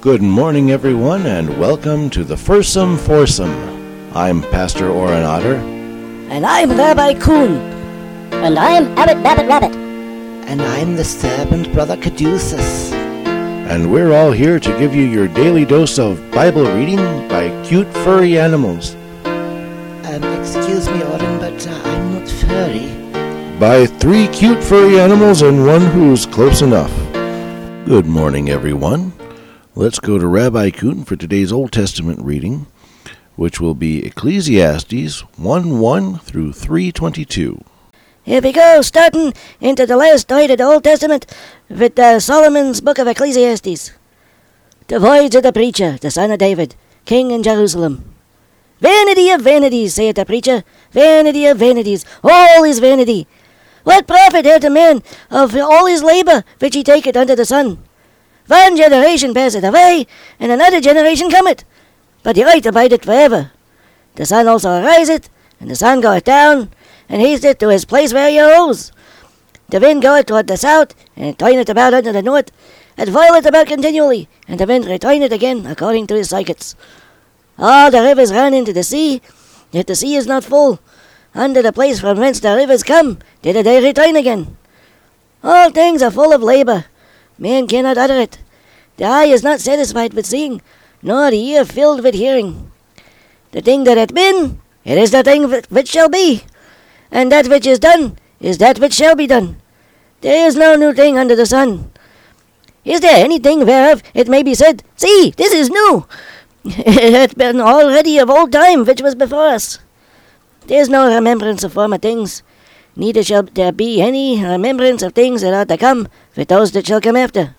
Good morning, everyone, and welcome to the Fursome Foursome. I'm Pastor Oren Otter. And I'm Rabbi Kuhn. And I'm Abbot Babbitt Rabbit. And I'm the servant Brother Caduceus. And we're all here to give you your daily dose of Bible reading by cute furry animals. Excuse me, Oren, but I'm not furry. By 3 cute furry animals and one who's close enough. Good morning, everyone. Let's go to Rabbi Kuhn for today's Old Testament reading, which will be Ecclesiastes 1:1 through 3:22. Here we go, starting into the last night of the Old Testament with Solomon's book of Ecclesiastes. The voice of the preacher, the son of David, king in Jerusalem. Vanity of vanities, saith the preacher, vanity of vanities, all is vanity. What profit hath a man of all his labour which he taketh under the sun? One generation passeth away, and another generation cometh, but the earth abideth for ever. The sun also ariseth, and the sun goeth down, and hasteth to his place where he arose. The wind goeth toward the south, and it turneth about unto the north, and whileth about continually, and the wind returneth again according to his circuits. All the rivers run into the sea, yet the sea is not full. Unto the place from whence the rivers come, thither they return again. All things are full of labour. Man cannot utter it. The eye is not satisfied with seeing, nor the ear filled with hearing. The thing that hath been, it is the thing which shall be, and that which is done is that which shall be done. There is no new thing under the sun. Is there anything whereof it may be said, See, this is new? It hath been already of old time which was before us. There is no remembrance of former things, neither shall there be any remembrance of things that are to come with those that shall come after.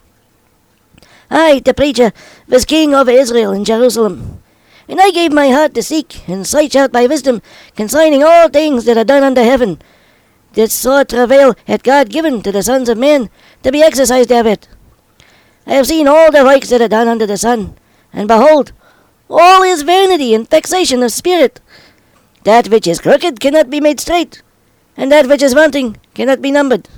I, the preacher, was king over Israel in Jerusalem, and I gave my heart to seek and search out by wisdom concerning all things that are done under heaven. This sore travail hath God given to the sons of men to be exercised therewith. I have seen all the works that are done under the sun, and behold, all is vanity and vexation of spirit. That which is crooked cannot be made straight, and that which is wanting cannot be numbered.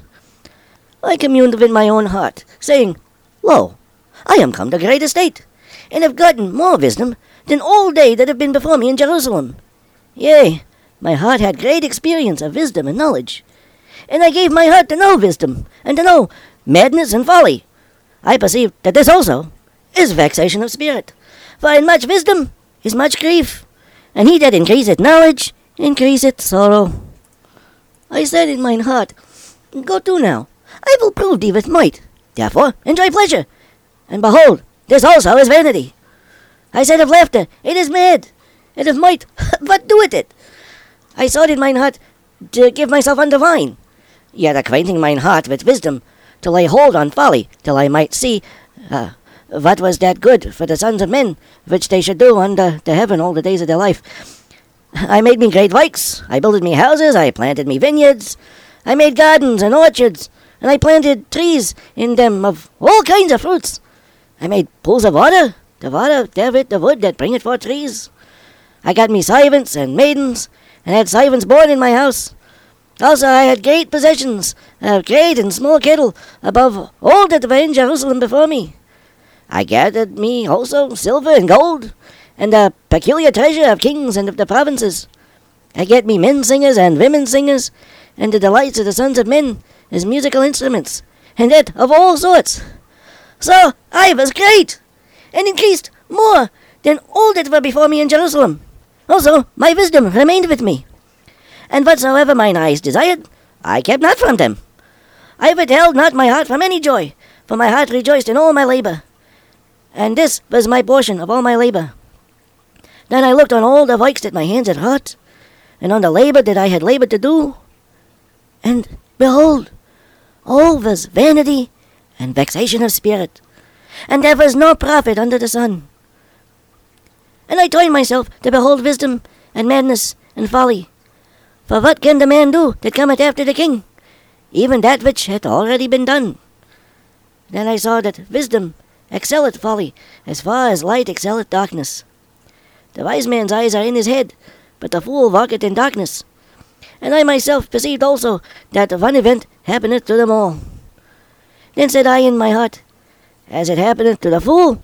I communed within my own heart, saying, Lo, I am come to great estate, and have gotten more wisdom than all they that have been before me in Jerusalem. Yea, my heart had great experience of wisdom and knowledge, and I gave my heart to know wisdom, and to know madness and folly. I perceived that this also is vexation of spirit, for in much wisdom is much grief, and he that increaseth knowledge increaseth sorrow. I said in mine heart, Go to now, I will prove thee with might. Therefore enjoy pleasure. And behold, this also is vanity. I said of laughter, It is mad. And of might, what doeth it? I sought in mine heart to give myself unto wine, yet acquainting mine heart with wisdom, to lay hold on folly, till I might see what was that good for the sons of men, which they should do under the heaven all the days of their life. I made me great works, I builded me houses, I planted me vineyards, I made gardens and orchards, and I planted trees in them of all kinds of fruits. I made pools of water, the water therewith the wood that bringeth forth trees. I got me servants and maidens, and had servants born in my house. Also I had great possessions, great and small cattle, above all that were in Jerusalem before me. I gathered me also silver and gold, and the peculiar treasure of kings and of the provinces. I get me men singers and women singers, and the delights of the sons of men as musical instruments, and that of all sorts. So I was great, and increased more than all that were before me in Jerusalem. Also my wisdom remained with me. And whatsoever mine eyes desired, I kept not from them. I withheld not my heart from any joy, for my heart rejoiced in all my labour. And this was my portion of all my labour. Then I looked on all the works that my hands had wrought, and on the labour that I had laboured to do, and behold, all was vanity and vexation of spirit, and there was no profit under the sun. And I turned myself to behold wisdom and madness and folly. For what can the man do that cometh after the king? Even that which hath already been done. Then I saw that wisdom excelleth folly, as far as light excelleth darkness. The wise man's eyes are in his head, but the fool walketh in darkness. And I myself perceived also that one event happeneth to them all. Then said I in my heart, As it happeneth to the fool,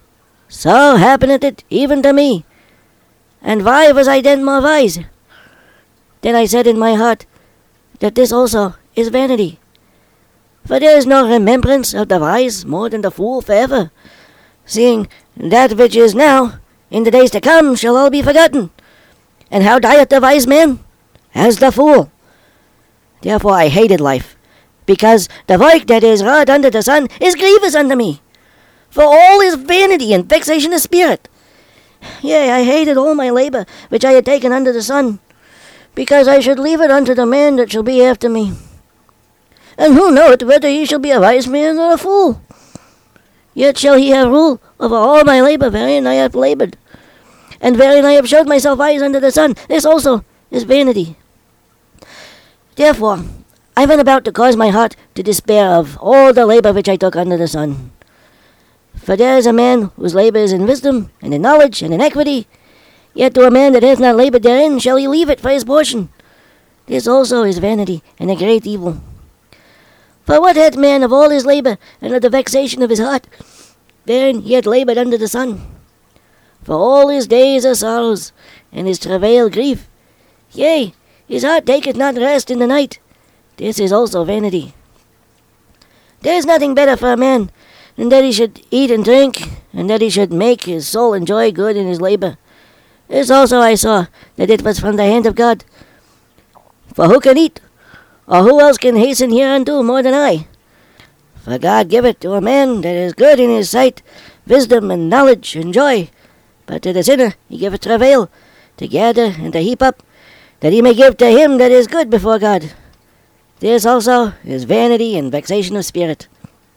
So happeneth it even to me. And why was I then more wise? Then I said in my heart that this also is vanity. For there is no remembrance of the wise more than the fool forever, seeing that which is now, in the days to come, shall all be forgotten. And how dieth the wise man? As the fool. Therefore I hated life, because the work that is wrought under the sun is grievous unto me. For all is vanity and vexation of spirit. Yea, I hated all my labour which I had taken under the sun, because I should leave it unto the man that shall be after me. And who knoweth whether he shall be a wise man or a fool? Yet shall he have rule over all my labour wherein I have laboured, and wherein I have showed myself wise under the sun. This also is vanity. Therefore I went about to cause my heart to despair of all the labour which I took under the sun. For there is a man whose labour is in wisdom, and in knowledge, and in equity, yet to a man that hath not laboured therein shall he leave it for his portion. This also is vanity, and a great evil. For what hath man of all his labour, and of the vexation of his heart, wherein he hath laboured under the sun? For all his days are sorrows, and his travail grief. Yea, his heart taketh not rest in the night. This is also vanity. There is nothing better for a man than that he should eat and drink, and that he should make his soul enjoy good in his labour. This also I saw, that it was from the hand of God. For who can eat, or who else can hasten hereunto more than I? For God giveth to a man that is good in his sight wisdom and knowledge and joy, but to the sinner he giveth travail, to gather and to heap up, that he may give to him that is good before God. This also is vanity and vexation of spirit.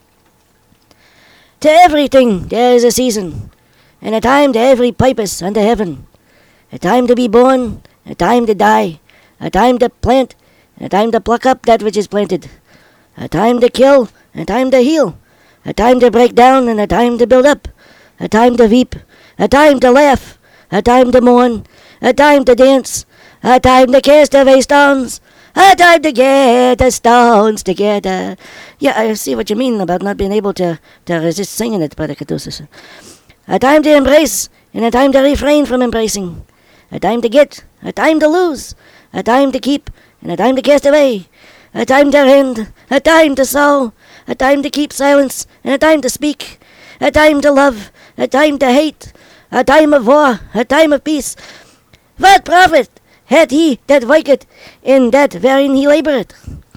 To everything there is a season, and a time to every purpose under heaven, a time to be born, a time to die, a time to plant, and a time to pluck up that which is planted, a time to kill, and a time to heal, a time to break down, and a time to build up, a time to weep, a time to laugh, a time to mourn, a time to dance, a time to cast away stones, a time to get the stones together. Yeah, I see what you mean about not being able to resist singing it, Brother Caduceus. A time to embrace, and a time to refrain from embracing, a time to get, a time to lose, a time to keep, and a time to cast away, a time to rend, a time to sow, a time to keep silence, and a time to speak, a time to love, a time to hate, a time of war, a time of peace. What profit hath he that worketh in that wherein he laboureth?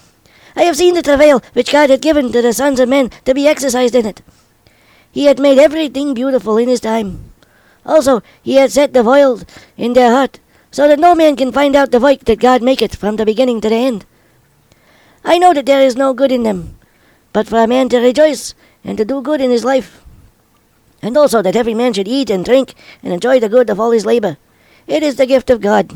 I have seen the travail which God hath given to the sons of men to be exercised in it. He hath made everything beautiful in his time. Also he hath set the world in their heart, so that no man can find out the work that God maketh from the beginning to the end. I know that there is no good in them, but for a man to rejoice and to do good in his life, and also that every man should eat and drink and enjoy the good of all his labour. It is the gift of God.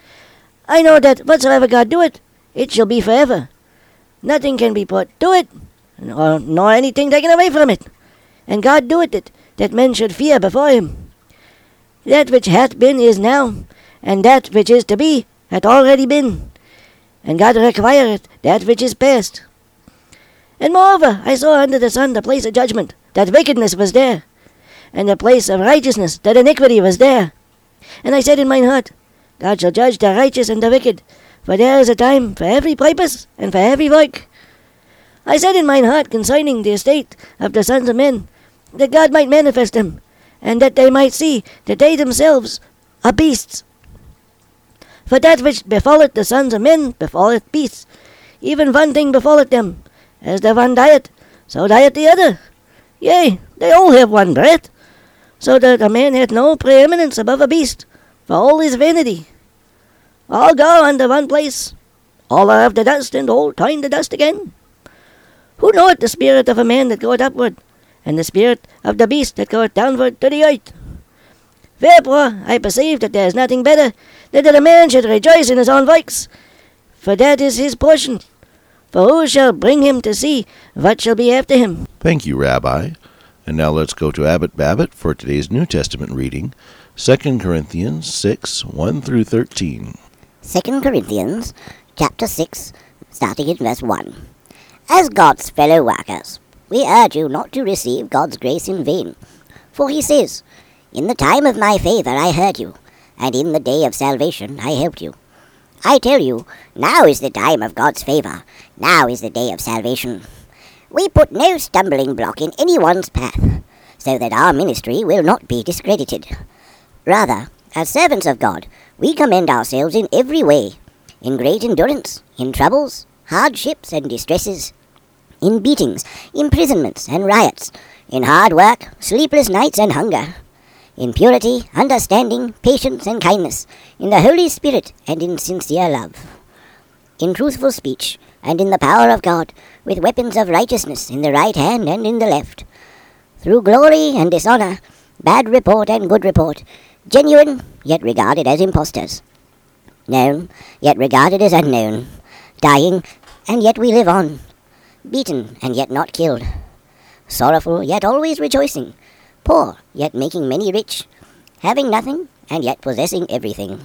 I know that whatsoever God doeth, it shall be forever. Nothing can be put to it, nor anything taken away from it. And God doeth it, that men should fear before him. That which hath been is now, and that which is to be hath already been. And God requireth that which is past. And moreover, I saw under the sun the place of judgment, that wickedness was there, and the place of righteousness, that iniquity was there. And I said in mine heart, God shall judge the righteous and the wicked, for there is a time for every purpose and for every work. I said in mine heart concerning the estate of the sons of men, that God might manifest them, and that they might see that they themselves are beasts. For that which befalleth the sons of men befalleth beasts. Even one thing befalleth them. As the one dieth, so dieth the other. Yea, they all have one breath, so that a man hath no preeminence above a beast, for all is vanity. All go unto one place, all are of the dust, and all turn to dust again. Who knoweth the spirit of a man that goeth upward, and the spirit of the beast that goeth downward to the earth? Wherefore I perceive that there is nothing better than that a man should rejoice in his own works, for that is his portion. For who shall bring him to see what shall be after him? Thank you, Rabbi. And now let's go to Abbot Babbitt for today's New Testament reading, 2 Corinthians 6, 1 through 13. 2 Corinthians chapter 6, starting in verse 1. As God's fellow workers, we urge you not to receive God's grace in vain. For he says, "In the time of my favour I heard you, and in the day of salvation I helped you." I tell you, now is the time of God's favour. Now is the day of salvation. We put no stumbling block in anyone's path, so that our ministry will not be discredited. Rather, as servants of God, we commend ourselves in every way, in great endurance, in troubles, hardships and distresses, in beatings, imprisonments and riots, in hard work, sleepless nights and hunger, in purity, understanding, patience and kindness, in the Holy Spirit and in sincere love, in truthful speech and in the power of God, with weapons of righteousness in the right hand and in the left, through glory and dishonour, bad report and good report, genuine, yet regarded as impostors, known, yet regarded as unknown, dying, and yet we live on, beaten, and yet not killed, sorrowful, yet always rejoicing, poor, yet making many rich, having nothing, and yet possessing everything.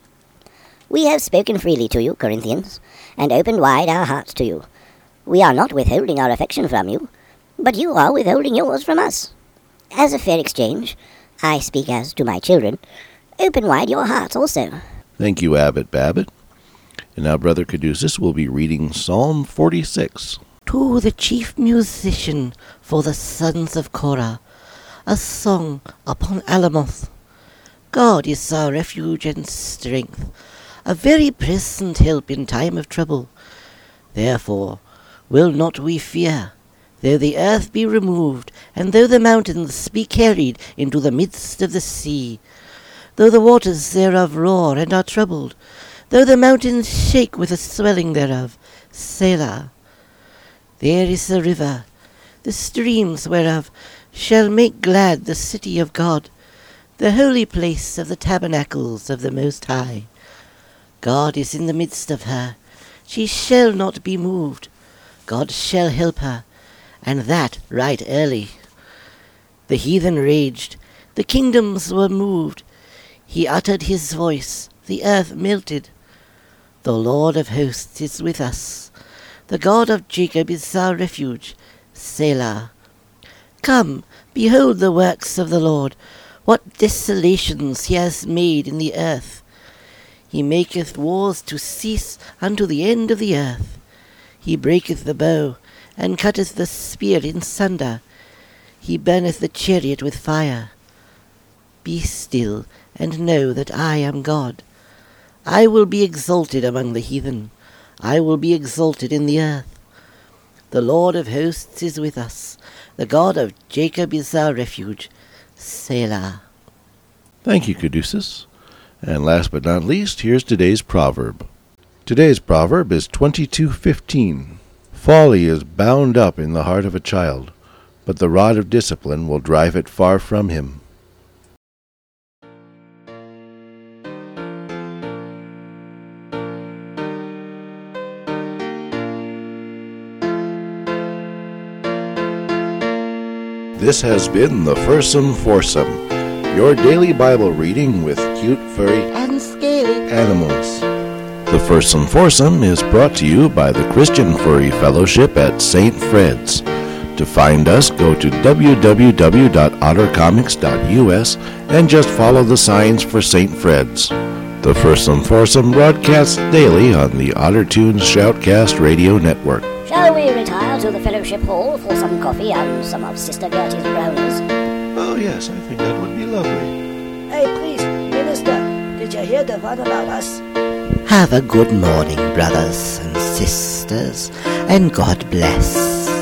We have spoken freely to you, Corinthians, and opened wide our hearts to you. We are not withholding our affection from you, but you are withholding yours from us. As a fair exchange, I speak as to my children, open wide your hearts also. Thank you, Abbot Babbitt. And now Brother Caduceus will be reading Psalm 46. To the chief musician for the sons of Korah, a song upon Alamoth. God is our refuge and strength, a very present help in time of trouble. Therefore will not we fear, though the earth be removed, and though the mountains be carried into the midst of the sea, though the waters thereof roar and are troubled, though the mountains shake with the swelling thereof. Selah. There is the river, the streams whereof shall make glad the city of God, the holy place of the tabernacles of the Most High. God is in the midst of her, she shall not be moved. God shall help her, and that right early. The heathen raged, the kingdoms were moved. He uttered his voice, the earth melted. The Lord of hosts is with us. The God of Jacob is our refuge. Selah. Come, behold the works of the Lord, what desolations he has made in the earth. He maketh wars to cease unto the end of the earth. He breaketh the bow, and cutteth the spear in sunder. He burneth the chariot with fire. Be still, and know that I am God. I will be exalted among the heathen. I will be exalted in the earth. The Lord of hosts is with us. The God of Jacob is our refuge. Selah. Thank you, Caduceus. And last but not least, here's today's proverb. Today's proverb is 22:15. Folly is bound up in the heart of a child, but the rod of discipline will drive it far from him. This has been the Fursome Foursome, your daily Bible reading with cute, furry, And scaly. animals. The Fursome Foursome is brought to you by the Christian Furry Fellowship at St. Fred's. To find us, go to www.ottercomics.us and just follow the signs for St. Fred's. The Fursome Foursome broadcasts daily on the OtterTunes Shoutcast Radio Network. Shall we retire to the fellowship hall for some coffee and some of Sister Gertie's brownies? Oh yes, I think that would be lovely. Hey, please, Minister, did you hear the one about us? Have a good morning, brothers and sisters, and God bless.